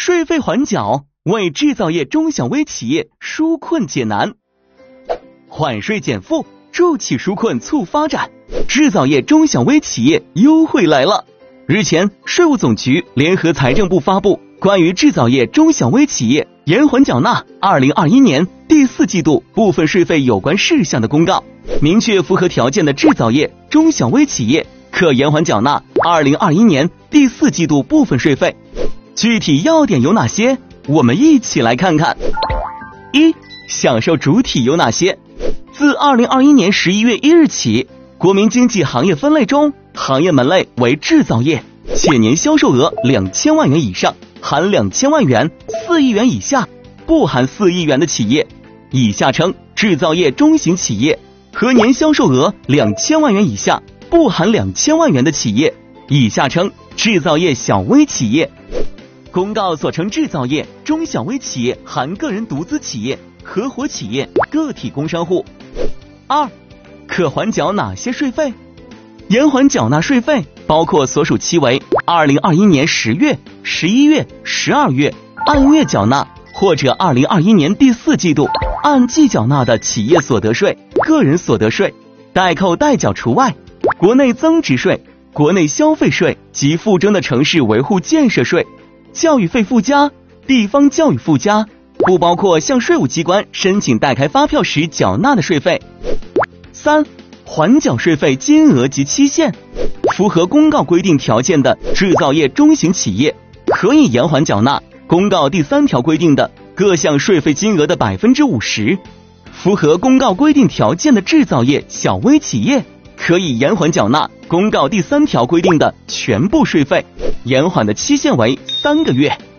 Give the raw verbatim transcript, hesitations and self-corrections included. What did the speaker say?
税费缓缴为制造业中小微企业纾困解难，缓税减负，助企纾困促发展，制造业中小微企业优惠来了。日前，税务总局联合财政部发布关于制造业中小微企业延缓缴纳二零二一年第四季度部分税费有关事项的公告，明确符合条件的制造业中小微企业可延缓缴纳二零二一年第四季度部分税费。具体要点有哪些？我们一起来看看。一、享受主体有哪些？自二零二一年十一月一日起，国民经济行业分类中，行业门类为制造业，且年销售额两千万元以上，含两千万元、四亿元以下，不含四亿元的企业，以下称制造业中型企业；和年销售额两千万元以下，不含两千万元的企业，以下称制造业小微企业。公告所称制造业中小微企业含个人独资企业、合伙企业、个体工商户。二、可缓缴哪些税费？延缓缴纳税费包括所属期为二零二一年十月、十一月、十二月按月缴纳，或者二零二一年第四季度按季缴纳的企业所得税、个人所得税，代扣代缴除外，国内增值税、国内消费税及附征的城市维护建设税、教育费附加、地方教育附加，不包括向税务机关申请代开发票时缴纳的税费。三、缓缴税费金额及期限。符合公告规定条件的制造业中型企业，可以延缓缴纳公告第三条规定的各项税费金额的百分之五十。符合公告规定条件的制造业小微企业，可以延缓缴纳公告第三条规定的全部税费，延缓的期限为三个月。